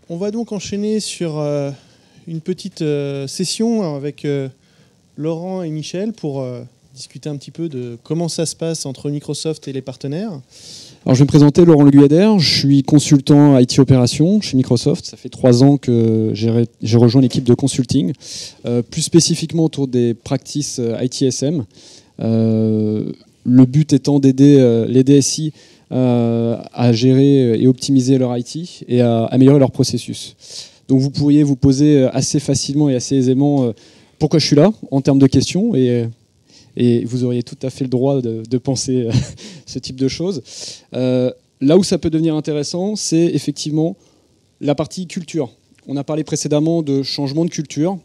On va donc enchaîner sur une petite session avec Laurent et Michel pour discuter un petit peu de comment ça se passe entre Microsoft et les partenaires. Alors, je vais me présenter, Laurent Le Guyader. Je suis consultant IT Opération chez Microsoft. Ça fait 3 ans que j'ai rejoint l'équipe de consulting, plus spécifiquement autour des practices ITSM. Le but étant d'aider les DSI à gérer et optimiser leur IT et à améliorer leur processus. Donc vous pourriez vous poser assez facilement et assez aisément pourquoi je suis là en termes de questions et vous auriez tout à fait le droit de penser ce type de choses. Là où ça peut devenir intéressant, c'est effectivement la partie culture. On a parlé précédemment de changement de culture,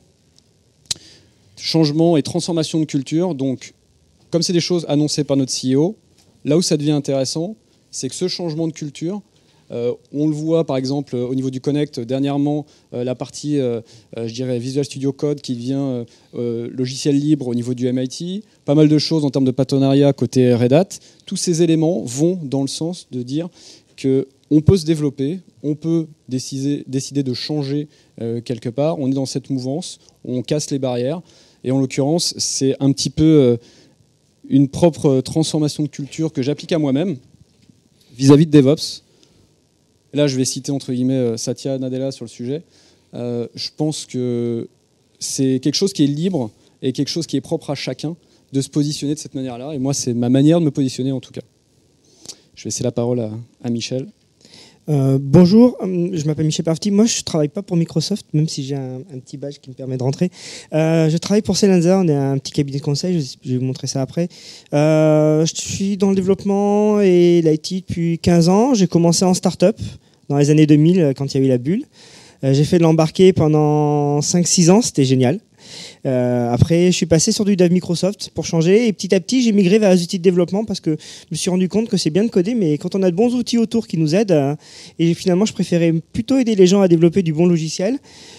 changement et transformation de culture. Donc, comme c'est des choses annoncées par notre CEO, là où ça devient intéressant, c'est que ce changement de culture, on le voit par exemple au niveau du Connect, dernièrement, la partie, je dirais, Visual Studio Code qui devient logiciel libre au niveau du MIT, pas mal de choses en termes de partenariat côté Red Hat. Tous ces éléments vont dans le sens de dire qu'on peut se développer, on peut décider de changer quelque part, on est dans cette mouvance, on casse les barrières, et en l'occurrence, c'est un petit peu une propre transformation de culture que j'applique à moi-même vis-à-vis de DevOps. Là, je vais citer entre guillemets Satya Nadella sur le sujet. Je pense que c'est quelque chose qui est libre et quelque chose qui est propre à chacun de se positionner de cette manière-là. Et moi, c'est ma manière de me positionner en tout cas. Je vais laisser la parole à Michel. Bonjour, je m'appelle Michel Parvati. Moi, je ne travaille pas pour Microsoft, même si j'ai un petit badge qui me permet de rentrer. Je travaille pour Selensa, on est un petit cabinet de conseil, je vais vous montrer ça après. Je suis dans le développement et l'IT depuis 15 ans. J'ai commencé en start-up dans les années 2000, quand il y a eu la bulle. J'ai fait de l'embarqué pendant 5-6 ans, c'était génial. Après, je suis passé sur du dev Microsoft pour changer et petit à petit, j'ai migré vers les outils de développement parce que je me suis rendu compte que c'est bien de coder, mais quand on a de bons outils autour qui nous aident, et finalement, je préférais plutôt aider les gens à développer du bon logiciel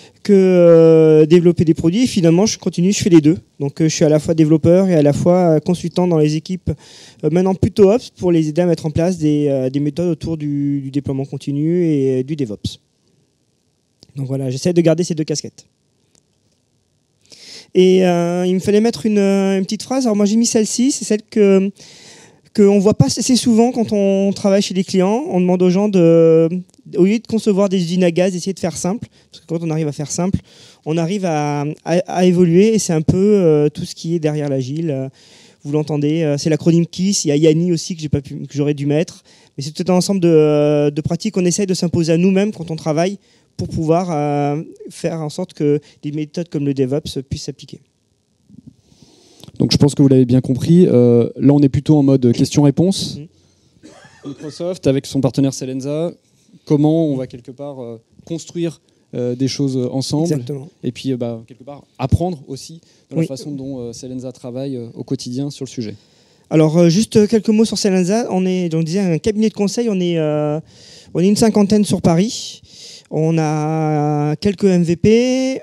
que développer des produits. Et finalement, je continue, je fais les deux. Donc, je suis à la fois développeur et à la fois consultant dans les équipes, maintenant plutôt Ops, pour les aider à mettre en place des méthodes autour du déploiement continu et du DevOps. Donc voilà, j'essaie de garder ces deux casquettes. Et il me fallait mettre une petite phrase. Alors moi j'ai mis celle-ci, c'est celle qu'on ne voit pas assez souvent quand on travaille chez les clients. On demande aux gens, au lieu de concevoir des usines à gaz, d'essayer de faire simple. Parce que quand on arrive à faire simple, on arrive à évoluer. Et c'est un peu tout ce qui est derrière l'agile. Vous l'entendez, c'est l'acronyme KISS. Il y a Yanni aussi que j'aurais dû mettre. Mais c'est tout un ensemble de pratiques qu'on essaye de s'imposer à nous-mêmes quand on travaille, pour pouvoir faire en sorte que des méthodes comme le DevOps puissent s'appliquer. Donc je pense que vous l'avez bien compris. Là, on est plutôt en mode question-réponse. Microsoft, avec son partenaire Selensa, comment on va quelque part construire des choses ensemble. Exactement. Et puis quelque part apprendre aussi de la façon dont Selensa travaille au quotidien sur le sujet. Alors juste quelques mots sur Selensa. On disait un cabinet de conseil, on est une 50aine sur Paris. On a quelques MVP.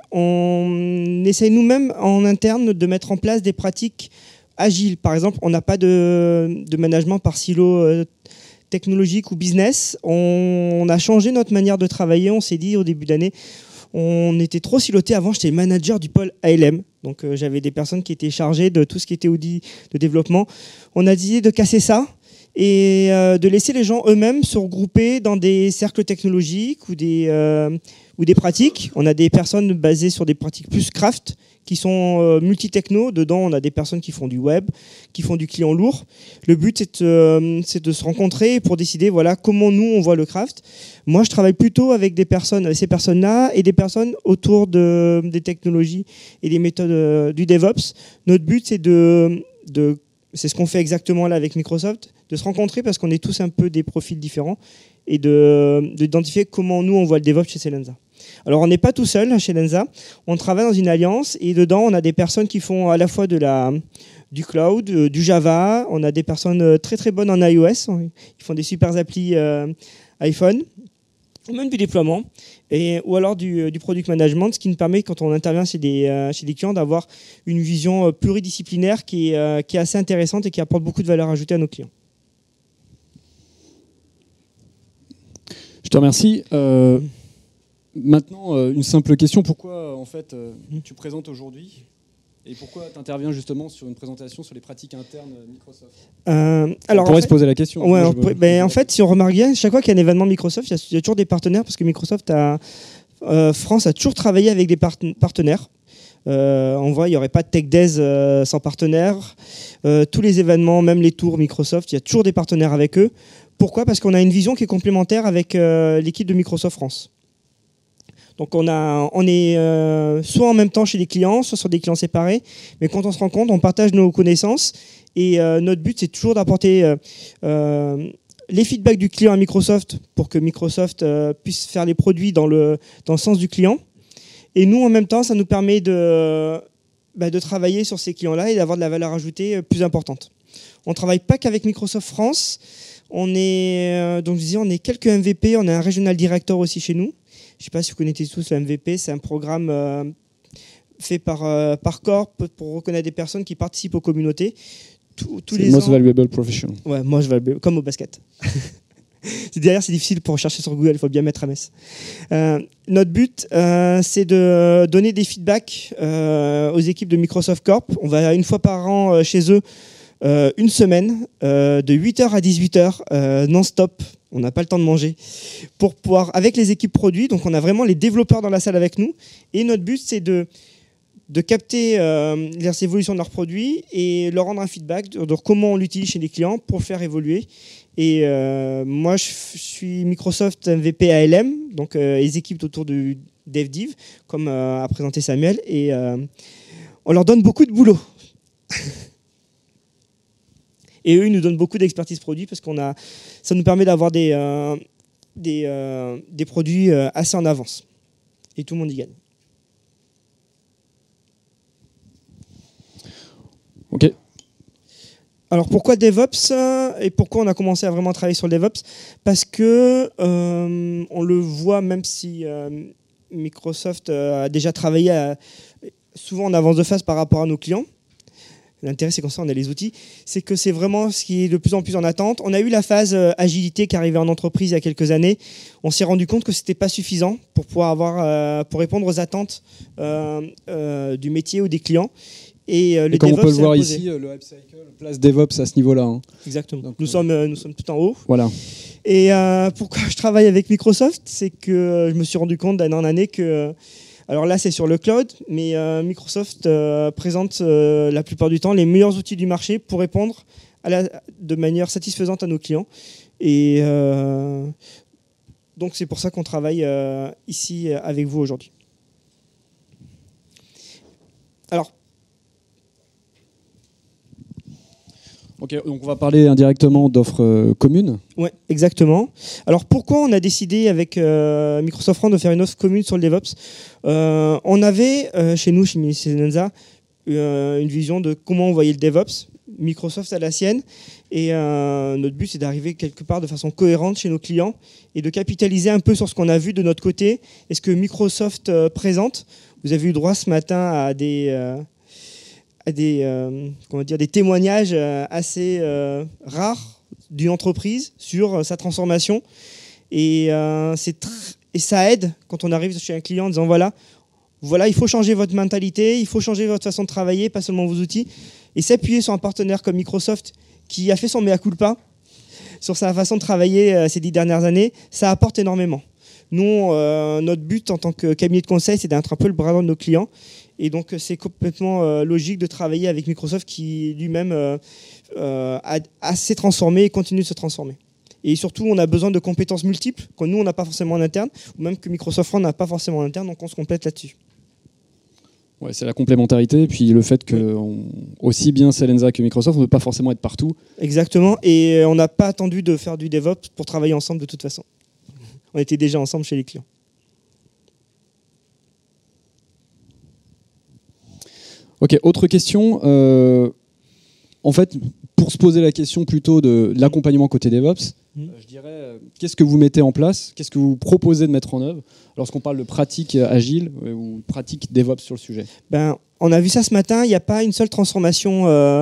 On essaye nous-mêmes en interne de mettre en place des pratiques agiles. Par exemple, on n'a pas de management par silo technologique ou business. On a changé notre manière de travailler. On s'est dit au début d'année, on était trop siloté. Avant, j'étais manager du pôle ALM. Donc j'avais des personnes qui étaient chargées de tout ce qui était audit de développement. On a décidé de casser ça et de laisser les gens eux-mêmes se regrouper dans des cercles technologiques ou des pratiques. On a des personnes basées sur des pratiques plus craft qui sont multi-techno. Dedans, on a des personnes qui font du web, qui font du client lourd. Le but, c'est de se rencontrer pour décider comment nous, on voit le craft. Moi, je travaille plutôt avec ces personnes-là et des personnes autour des technologies et des méthodes du DevOps. Notre but, c'est c'est ce qu'on fait exactement là avec Microsoft, de se rencontrer parce qu'on est tous un peu des profils différents et d'identifier comment nous on voit le DevOps chez Selensa. Alors on n'est pas tout seul chez Selensa, on travaille dans une alliance et dedans on a des personnes qui font à la fois du cloud, du Java, on a des personnes très très bonnes en iOS, ils font des super applis iPhone, ou même du déploiement, ou alors du product management, ce qui nous permet, quand on intervient chez des clients, d'avoir une vision pluridisciplinaire qui est assez intéressante et qui apporte beaucoup de valeur ajoutée à nos clients. Je te remercie. Maintenant, une simple question, pourquoi en fait tu présentes aujourd'hui et pourquoi tu interviens justement sur une présentation sur les pratiques internes Microsoft? Alors, on pourrait se poser la question. Ouais, en fait, si on remarque bien, chaque fois qu'il y a un événement Microsoft, il y a toujours des partenaires, parce que Microsoft France a toujours travaillé avec des partenaires. On voit, il n'y aurait pas de Tech Days sans partenaires. Tous les événements, même les tours Microsoft, il y a toujours des partenaires avec eux. Pourquoi? Parce qu'on a une vision qui est complémentaire avec l'équipe de Microsoft France. Donc on est soit en même temps chez les clients, soit sur des clients séparés, mais quand on se rend compte, on partage nos connaissances et notre but c'est toujours d'apporter les feedbacks du client à Microsoft pour que Microsoft puisse faire les produits dans le sens du client. Et nous en même temps, ça nous permet de travailler sur ces clients-là et d'avoir de la valeur ajoutée plus importante. On ne travaille pas qu'avec Microsoft France, on est quelques MVP, on a un Regional Director aussi chez nous. Je ne sais pas si vous connaissez tous le MVP, c'est un programme fait par Corp pour reconnaître des personnes qui participent aux communautés. Tous les Most ans. Valuable Professional. Ouais, Most Valuable, comme au basket. Derrière, c'est difficile pour rechercher sur Google, il faut bien mettre MS. Notre but, c'est de donner des feedbacks aux équipes de Microsoft Corp. On va une fois par an chez eux, une semaine, de 8h à 18h, non-stop. On n'a pas le temps de manger pour pouvoir, avec les équipes produits, donc on a vraiment les développeurs dans la salle avec nous. Et notre but, c'est de capter les évolutions de leurs produits et leur rendre un feedback de comment on l'utilise chez les clients pour le faire évoluer. Et moi, je suis Microsoft MVP ALM, donc les équipes autour du DevDiv, comme a présenté Samuel. Et on leur donne beaucoup de boulot. Et eux, ils nous donnent beaucoup d'expertise produit parce ça nous permet d'avoir des produits assez en avance. Et tout le monde y gagne. Ok. Alors pourquoi DevOps et pourquoi on a commencé à vraiment travailler sur le DevOps? Parce que on le voit, même si Microsoft a déjà travaillé souvent en avance de phase par rapport à nos clients. L'intérêt, c'est comme ça, on a les outils. C'est que c'est vraiment ce qui est de plus en plus en attente. On a eu la phase agilité qui arrivait en entreprise il y a quelques années. On s'est rendu compte que ce n'était pas suffisant pour pouvoir pour répondre aux attentes du métier ou des clients. Et comme on peut le voir ici, le Hype Cycle place DevOps à ce niveau-là. Hein. Exactement. Donc, nous sommes tout en haut. Voilà. Et pourquoi je travaille avec Microsoft, c'est que je me suis rendu compte d'année en année que... Alors là, c'est sur le cloud, mais Microsoft présente la plupart du temps les meilleurs outils du marché pour répondre de manière satisfaisante à nos clients. Et donc, c'est pour ça qu'on travaille ici avec vous aujourd'hui. Alors, ok, donc on va parler indirectement d'offres communes. Oui, exactement. Alors pourquoi on a décidé avec Microsoft France de faire une offre commune sur le DevOps? On avait chez nous, chez Selenza, une vision de comment on voyait le DevOps. Microsoft a la sienne. Et notre but, c'est d'arriver quelque part de façon cohérente chez nos clients et de capitaliser un peu sur ce qu'on a vu de notre côté et ce que Microsoft présente. Vous avez eu droit ce matin à des témoignages assez rares d'une entreprise sur sa transformation. Et ça aide quand on arrive chez un client en disant voilà, il faut changer votre mentalité, il faut changer votre façon de travailler, pas seulement vos outils. Et s'appuyer sur un partenaire comme Microsoft qui a fait son mea culpa sur sa façon de travailler ces 10 dernières années, ça apporte énormément. Nous, notre but en tant que cabinet de conseil, c'est d'être un peu le bras droit de nos clients. Et donc, c'est complètement logique de travailler avec Microsoft qui lui-même s'est transformé et continue de se transformer. Et surtout, on a besoin de compétences multiples que nous, on n'a pas forcément en interne, ou même que Microsoft France n'a pas forcément en interne, donc on se complète là-dessus. Ouais, c'est la complémentarité, et puis le fait que aussi bien Selenza que Microsoft, on ne peut pas forcément être partout. Exactement, et on n'a pas attendu de faire du DevOps pour travailler ensemble de toute façon. On était déjà ensemble chez les clients. Ok, autre question. En fait, pour se poser la question plutôt de l'accompagnement côté DevOps, je dirais, qu'est-ce que vous mettez en place? Qu'est-ce que vous proposez de mettre en œuvre lorsqu'on parle de pratiques agiles ou pratiques DevOps sur le sujet? On a vu ça ce matin, il n'y a pas une seule transformation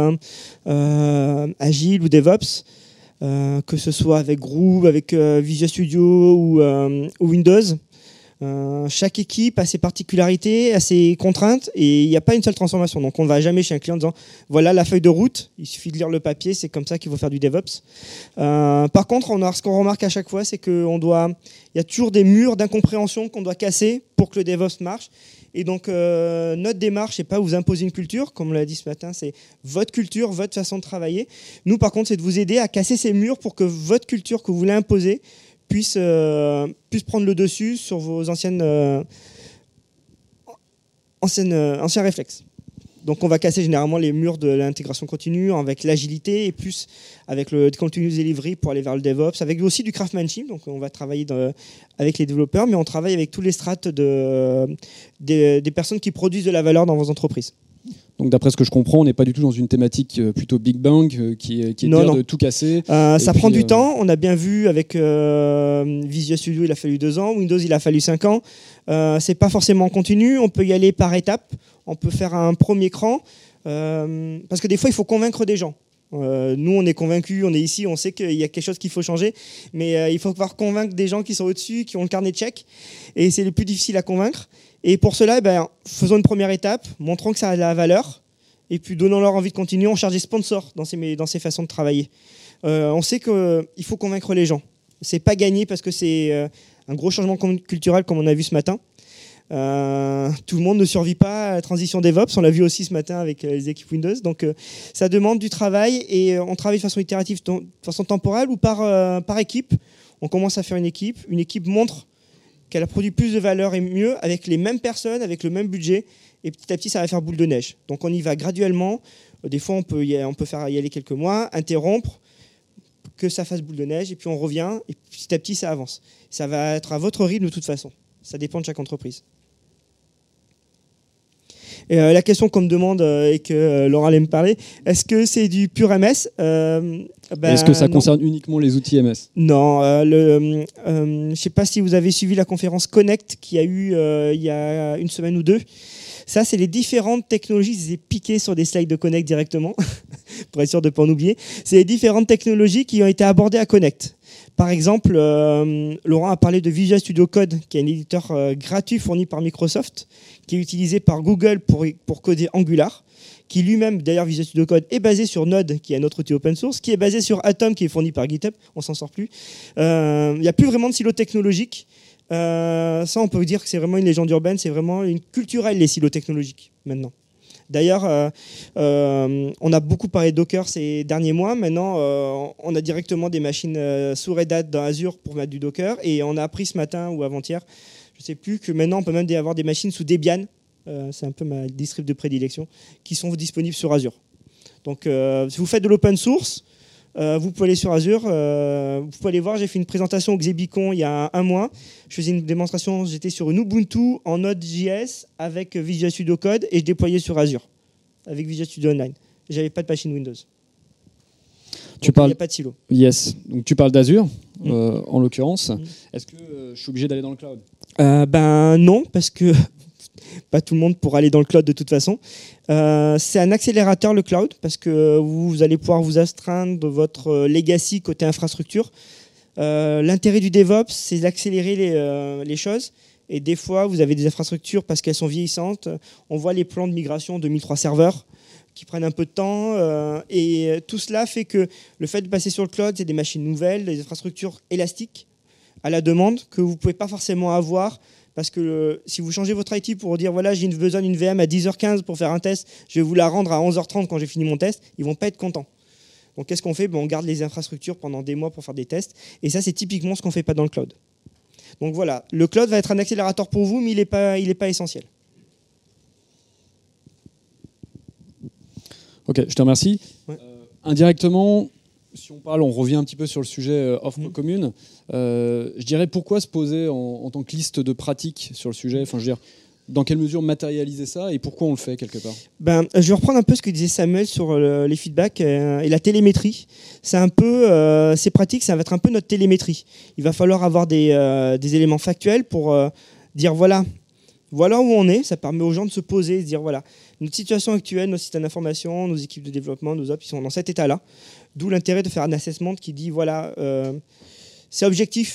agile ou DevOps, que ce soit avec Groove, avec Visual Studio ou Windows. Chaque équipe a ses particularités, a ses contraintes, et il n'y a pas une seule transformation. Donc on ne va jamais chez un client en disant voilà la feuille de route, il suffit de lire le papier, c'est comme ça qu'il faut faire du DevOps. Par contre, ce qu'on remarque à chaque fois, c'est qu'il y a toujours des murs d'incompréhension qu'on doit casser pour que le DevOps marche. Et donc notre démarche, c'est pas vous imposer une culture, comme on l'a dit ce matin, c'est votre culture, votre façon de travailler. Nous, par contre, c'est de vous aider à casser ces murs pour que votre culture que vous voulez imposer puisse prendre le dessus sur vos anciens réflexes. Donc on va casser généralement les murs de l'intégration continue avec l'agilité et plus avec le continuous delivery pour aller vers le DevOps, avec aussi du craftsmanship. Donc on va travailler avec les développeurs, mais on travaille avec tous les strates des personnes qui produisent de la valeur dans vos entreprises. Donc d'après ce que je comprends, on n'est pas du tout dans une thématique plutôt Big Bang qui est de tout casser. Ça prend du temps. On a bien vu avec Visual Studio, il a fallu 2 ans. Windows, il a fallu 5 ans. C'est pas forcément continu. On peut y aller par étapes. On peut faire un premier cran. Parce que des fois, il faut convaincre des gens. Nous, on est convaincus, on est ici, on sait qu'il y a quelque chose qu'il faut changer. Mais il faut pouvoir convaincre des gens qui sont au-dessus, qui ont le carnet de chèques. Et c'est le plus difficile à convaincre. Et pour cela, faisons une première étape, montrons que ça a de la valeur, et puis donnons-leur envie de continuer. On cherche des sponsors dans ces façons de travailler. On sait qu'il faut convaincre les gens. C'est pas gagné parce que c'est un gros changement culturel comme on a vu ce matin. Tout le monde ne survit pas à la transition DevOps. On l'a vu aussi ce matin avec les équipes Windows. Donc ça demande du travail et on travaille de façon itérative, de façon temporelle ou par équipe. On commence à faire une équipe. Une équipe montre qu'elle a produit plus de valeur et mieux avec les mêmes personnes, avec le même budget. Et petit à petit, ça va faire boule de neige. Donc on y va graduellement. Des fois, on peut y aller quelques mois, interrompre, que ça fasse boule de neige, et puis on revient, et petit à petit, ça avance. Ça va être à votre rythme de toute façon. Ça dépend de chaque entreprise. Et la question qu'on me demande et que Laurent allait me parler, est-ce que c'est du pur MS Est-ce que ça concerne uniquement les outils MS? Non. Je ne sais pas si vous avez suivi la conférence Connect qu'il y a eu il y a 1 semaine ou 2. Ça, c'est les différentes technologies. Je les ai piquées sur des slides de Connect directement, pour être sûr de ne pas en oublier. C'est les différentes technologies qui ont été abordées à Connect. Par exemple, Laurent a parlé de Visual Studio Code, qui est un éditeur gratuit fourni par Microsoft, qui est utilisé par Google pour coder Angular, qui lui-même, d'ailleurs, Visual Studio Code, est basé sur Node, qui est un autre outil open source, qui est basé sur Atom, qui est fourni par GitHub. On s'en sort plus. Il n'y a plus vraiment de silo technologique. Ça, on peut dire que c'est vraiment une légende urbaine. C'est vraiment une culturelle, les silos technologiques, maintenant. D'ailleurs, on a beaucoup parlé de Docker ces derniers mois. Maintenant, on a directement des machines sous Red Hat dans Azure pour mettre du Docker. Et on a appris ce matin ou avant-hier, je ne sais plus, que maintenant, on peut même avoir des machines sous Debian. C'est un peu ma distrib de prédilection, qui sont disponibles sur Azure. Donc, si vous faites de l'open source, vous pouvez aller sur Azure. Vous pouvez aller voir, j'ai fait une présentation au Xebicon il y a 1 mois. Je faisais une démonstration, j'étais sur une Ubuntu en Node.js avec Visual Studio Code et je déployais sur Azure avec Visual Studio Online. J'avais pas de machine Windows. Il n'y a pas de silo. Yes. Donc tu parles d'Azure, en l'occurrence. Est-ce que je suis obligé d'aller dans le cloud? Non, parce que pas tout le monde pourra aller dans le cloud de toute façon. C'est un accélérateur, le cloud, parce que vous allez pouvoir vous astreindre de votre legacy côté infrastructure. L'intérêt du DevOps, c'est d'accélérer les choses. Et des fois, vous avez des infrastructures parce qu'elles sont vieillissantes. On voit les plans de migration de 1003 serveurs qui prennent un peu de temps. Et tout cela fait que le fait de passer sur le cloud, c'est des machines nouvelles, des infrastructures élastiques à la demande que vous ne pouvez pas forcément avoir. Parce que si vous changez votre IT pour dire voilà, j'ai besoin d'une VM à 10h15 pour faire un test, je vais vous la rendre à 11h30 quand j'ai fini mon test, ils ne vont pas être contents. Donc qu'est-ce qu'on fait? On garde les infrastructures pendant des mois pour faire des tests. Et ça, c'est typiquement ce qu'on ne fait pas dans le cloud. Donc voilà, le cloud va être un accélérateur pour vous, mais il n'est pas essentiel. Ok, je te remercie. Ouais. Indirectement, si on revient un petit peu sur le sujet offre commune. Je dirais pourquoi se poser en tant que liste de pratiques sur le sujet. Enfin, je veux dire, dans quelle mesure matérialiser ça et pourquoi on le fait quelque part? Je vais reprendre un peu ce que disait Samuel sur les feedbacks et la télémétrie. C'est un peu ces pratiques, ça va être un peu notre télémétrie. Il va falloir avoir des éléments factuels pour dire voilà où on est. Ça permet aux gens de se poser, de dire voilà, notre situation actuelle, nos systèmes d'information, nos équipes de développement, nos ops, ils sont dans cet état-là. D'où l'intérêt de faire un assessment qui dit voilà, c'est objectif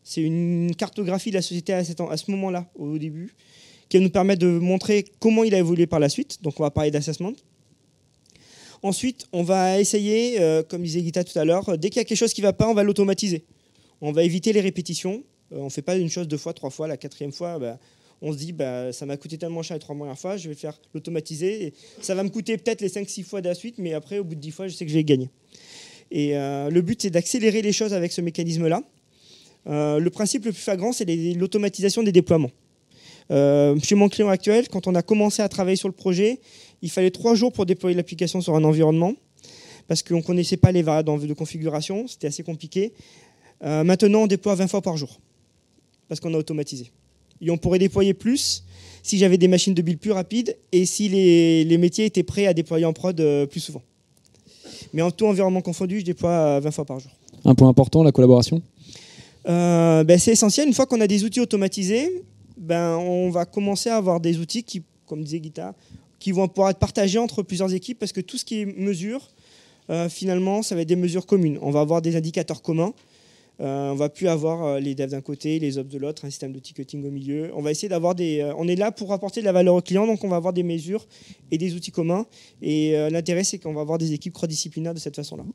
C'est une cartographie de la société à ce moment-là, au début, qui va nous permettre de montrer comment il a évolué par la suite. Donc on va parler d'assessment. Ensuite, on va essayer, comme disait Guita tout à l'heure, dès qu'il y a quelque chose qui ne va pas, on va l'automatiser. On va éviter les répétitions. On ne fait pas une chose 2 fois, 3 fois. La 4e fois, on se dit ça m'a coûté tellement cher les 3 premières fois, je vais faire l'automatiser. Et ça va me coûter peut-être les 5-6 fois de la suite, mais après, au bout de 10 fois, je sais que je vais gagner. Et le but, c'est d'accélérer les choses avec ce mécanisme-là. Le principe le plus flagrant, c'est l'automatisation des déploiements. Chez mon client actuel, quand on a commencé à travailler sur le projet, il fallait 3 jours pour déployer l'application sur un environnement parce qu'on ne connaissait pas les variables de configuration, c'était assez compliqué. Maintenant, on déploie 20 fois par jour parce qu'on a automatisé. Et on pourrait déployer plus si j'avais des machines de build plus rapides et si les métiers étaient prêts à déployer en prod plus souvent. Mais en tout environnement confondu, je déploie 20 fois par jour. Un point important, la collaboration. C'est essentiel. Une fois qu'on a des outils automatisés, on va commencer à avoir des outils qui, comme disait Guita, qui vont pouvoir être partagés entre plusieurs équipes parce que tout ce qui est mesure, finalement, ça va être des mesures communes. On va avoir des indicateurs communs. On va plus avoir les devs d'un côté, les ops de l'autre, un système de ticketing au milieu. On va essayer d'avoir on est là pour apporter de la valeur au client, donc on va avoir des mesures et des outils communs. Et l'intérêt, c'est qu'on va avoir des équipes cross-disciplinaires de cette façon-là.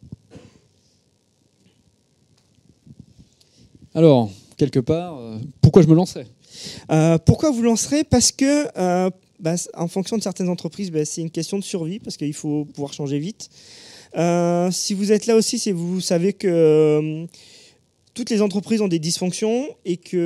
Alors, quelque part, pourquoi je me lancerais ? Pourquoi vous lancerez ? Parce que, en fonction de certaines entreprises, c'est une question de survie, parce qu'il faut pouvoir changer vite. Si vous êtes là aussi, c'est vous savez que toutes les entreprises ont des dysfonctions et qu'il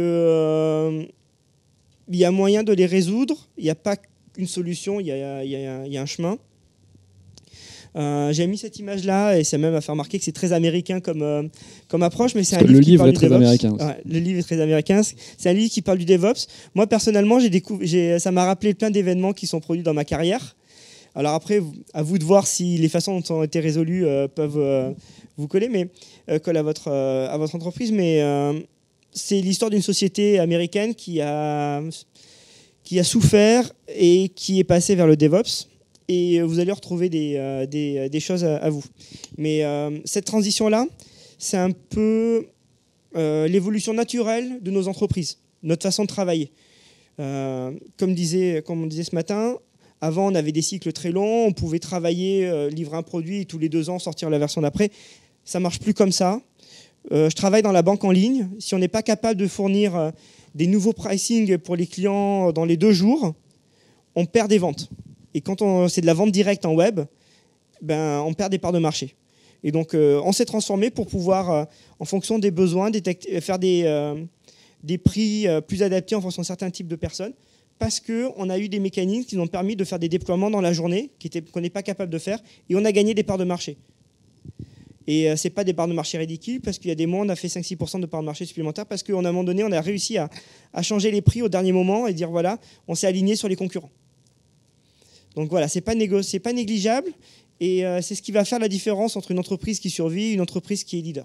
y a moyen de les résoudre. Il n'y a pas qu'une solution, il y a un chemin. J'ai mis cette image-là et ça même à faire remarquer que c'est très américain comme approche, mais c'est un livre qui parle du DevOps. Américain. Ouais, le livre est très américain. C'est un livre qui parle du DevOps. Moi, personnellement, ça m'a rappelé plein d'événements qui sont produits dans ma carrière. Alors après, à vous de voir si les façons dont ont été résolues peuvent vous coller, mais coller à votre entreprise. Mais c'est l'histoire d'une société américaine qui a souffert et qui est passée vers le DevOps. Et vous allez retrouver des choses à vous. Mais cette transition-là, c'est un peu l'évolution naturelle de nos entreprises, notre façon de travailler. Comme on disait ce matin, avant on avait des cycles très longs, on pouvait travailler, livrer un produit et tous les 2 ans sortir la version d'après. Ça ne marche plus comme ça. Je travaille dans la banque en ligne. Si on n'est pas capable de fournir des nouveaux pricing pour les clients dans les 2 jours, on perd des ventes. Et quand c'est de la vente directe en web, on perd des parts de marché. Et donc, on s'est transformé pour pouvoir, en fonction des besoins, faire des prix plus adaptés en fonction de certains types de personnes, parce qu'on a eu des mécanismes qui nous ont permis de faire des déploiements dans la journée qu'on n'est pas capable de faire, et on a gagné des parts de marché. Et ce n'est pas des parts de marché ridicules, parce qu'il y a des mois, on a fait 5-6% de parts de marché supplémentaires, parce qu'à un moment donné, on a réussi à changer les prix au dernier moment et dire, voilà, on s'est aligné sur les concurrents. Donc voilà, c'est pas négligeable et c'est ce qui va faire la différence entre une entreprise qui survit et une entreprise qui est leader.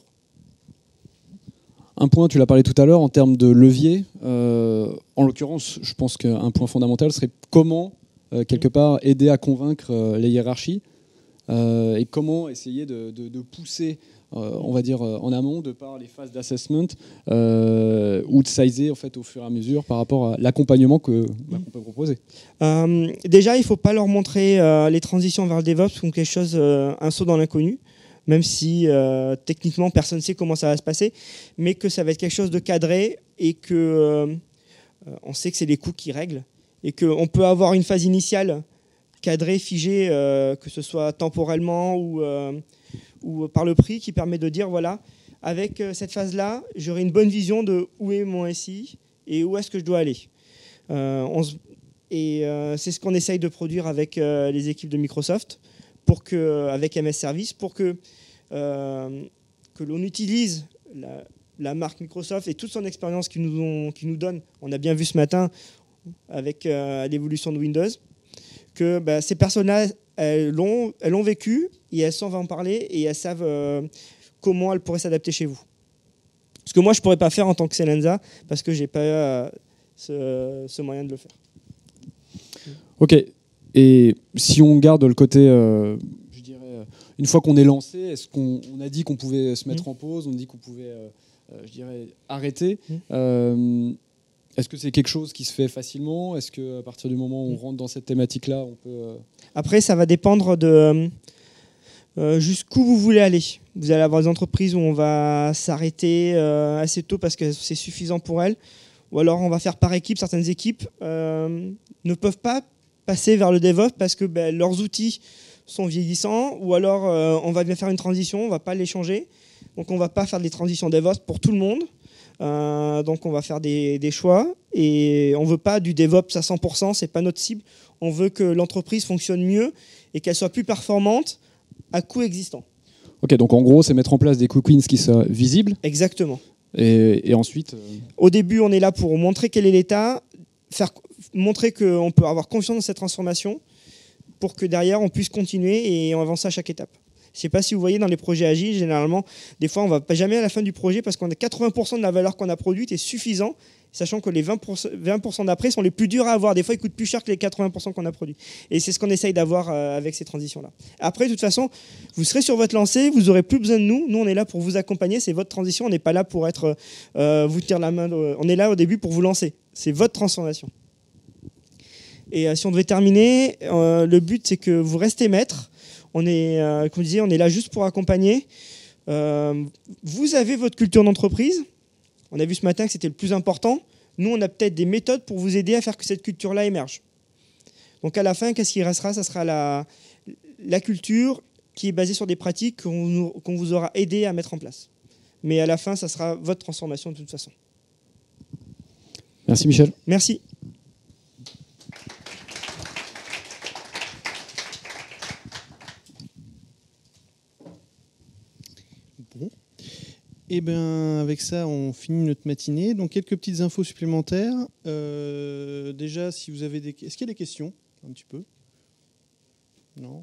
Un point, tu l'as parlé tout à l'heure, en termes de levier. En l'occurrence, je pense qu'un point fondamental serait comment, quelque part, aider à convaincre les hiérarchies et comment essayer de pousser, on va dire, en amont, de par les phases d'assessment ou de sizer en fait, au fur et à mesure par rapport à l'accompagnement qu'on peut proposer. Déjà, il ne faut pas leur montrer les transitions vers le DevOps comme quelque chose, un saut dans l'inconnu, même si techniquement, personne ne sait comment ça va se passer, mais que ça va être quelque chose de cadré et qu'on sait que c'est les coûts qui règlent et qu'on peut avoir une phase initiale cadrée, figée, que ce soit temporellement ou par le prix, qui permet de dire, voilà, avec cette phase-là, j'aurai une bonne vision de où est mon SI et où est-ce que je dois aller. C'est ce qu'on essaye de produire avec les équipes de Microsoft, avec MS Service, pour que l'on utilise la marque Microsoft et toute son expérience qu'ils nous donne. On a bien vu ce matin avec l'évolution de Windows, que ces personnes-là, elles l'ont vécu et elles savent en parler et elles savent comment elles pourraient s'adapter chez vous. Ce que moi, je ne pourrais pas faire en tant que Selenza parce que je n'ai pas ce moyen de le faire. Ok. Et si on garde le côté, je dirais, une fois qu'on est lancé, est-ce qu'on a dit qu'on pouvait se mettre en pause, on a dit qu'on pouvait je dirais, arrêter. Est-ce que c'est quelque chose qui se fait facilement? Est-ce qu'à partir du moment où on rentre dans cette thématique-là, on peut... Après, ça va dépendre de jusqu'où vous voulez aller. Vous allez avoir des entreprises où on va s'arrêter assez tôt parce que c'est suffisant pour elles. Ou alors on va faire par équipe. Certaines équipes ne peuvent pas passer vers le DevOps parce que leurs outils sont vieillissants. Ou alors on va bien faire une transition, on ne va pas les changer. Donc on ne va pas faire des transitions DevOps pour tout le monde. Donc on va faire des choix. Et on ne veut pas du DevOps à 100%, ce n'est pas notre cible. On veut que l'entreprise fonctionne mieux et qu'elle soit plus performante à coût existant. Ok, donc en gros, c'est mettre en place des quick wins qui soient visibles. Exactement. Et ensuite... Au début, on est là pour montrer quel est l'état, montrer qu'on peut avoir confiance dans cette transformation pour que derrière, on puisse continuer et on avance à chaque étape. Je ne sais pas si vous voyez dans les projets agiles, généralement, des fois, on ne va pas jamais à la fin du projet parce qu'on a 80% de la valeur qu'on a produite est suffisant, sachant que les 20% d'après sont les plus durs à avoir. Des fois, ils coûtent plus cher que les 80% qu'on a produits. Et c'est ce qu'on essaye d'avoir avec ces transitions-là. Après, de toute façon, vous serez sur votre lancée, vous n'aurez plus besoin de nous. Nous, on est là pour vous accompagner. C'est votre transition. On n'est pas là pour vous tenir la main. On est là au début pour vous lancer. C'est votre transformation. Et si on devait terminer, le but, c'est que vous restez maître. Comme je disais, on est là juste pour accompagner. Vous avez votre culture d'entreprise. On a vu ce matin que c'était le plus important. Nous, on a peut-être des méthodes pour vous aider à faire que cette culture-là émerge. Donc à la fin, qu'est-ce qui restera? Ça sera la culture qui est basée sur des pratiques qu'on vous aura aidé à mettre en place. Mais à la fin, ça sera votre transformation de toute façon. Merci Michel. Merci. Bon. Et bien, avec ça, on finit notre matinée. Donc, quelques petites infos supplémentaires. Déjà, si vous avez est-ce qu'il y a des questions? Un petit peu? Non?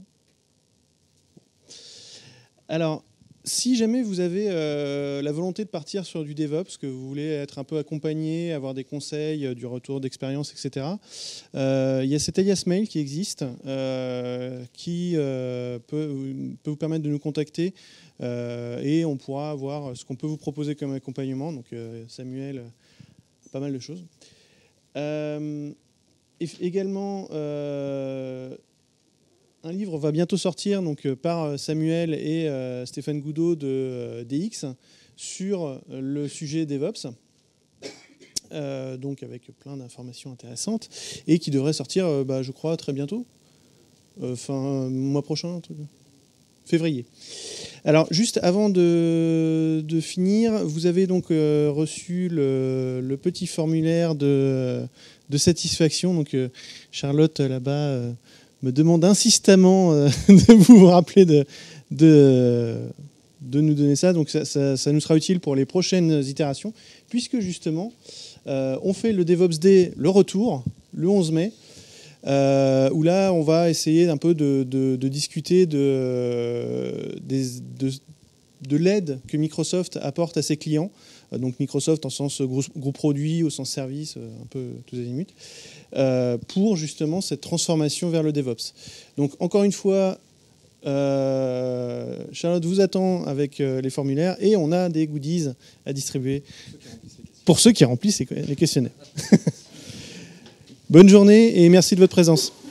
Alors, si jamais vous avez la volonté de partir sur du DevOps, que vous voulez être un peu accompagné, avoir des conseils, du retour d'expérience, etc., il y a cet alias mail qui existe, qui peut vous permettre de nous contacter et on pourra voir ce qu'on peut vous proposer comme accompagnement. Donc Samuel, pas mal de choses. Également, un livre va bientôt sortir donc, par Samuel et Stéphane Goudot de DX sur le sujet DevOps, donc avec plein d'informations intéressantes, et qui devrait sortir, je crois, très bientôt, fin mois prochain, février. Alors, juste avant de finir, vous avez donc reçu le petit formulaire de satisfaction. Donc, Charlotte, là-bas, me demande insistamment de vous rappeler de nous donner ça. Donc, ça nous sera utile pour les prochaines itérations, puisque, justement, on fait le DevOps Day, le retour, le 11 mai, où là, on va essayer un peu de discuter de l'aide que Microsoft apporte à ses clients. Donc Microsoft en sens gros produit, au sens service, un peu tous azimuts, pour justement cette transformation vers le DevOps. Donc encore une fois, Charlotte vous attend avec les formulaires et on a des goodies à distribuer pour ceux qui remplissent les questionnaires. Bonne journée et merci de votre présence.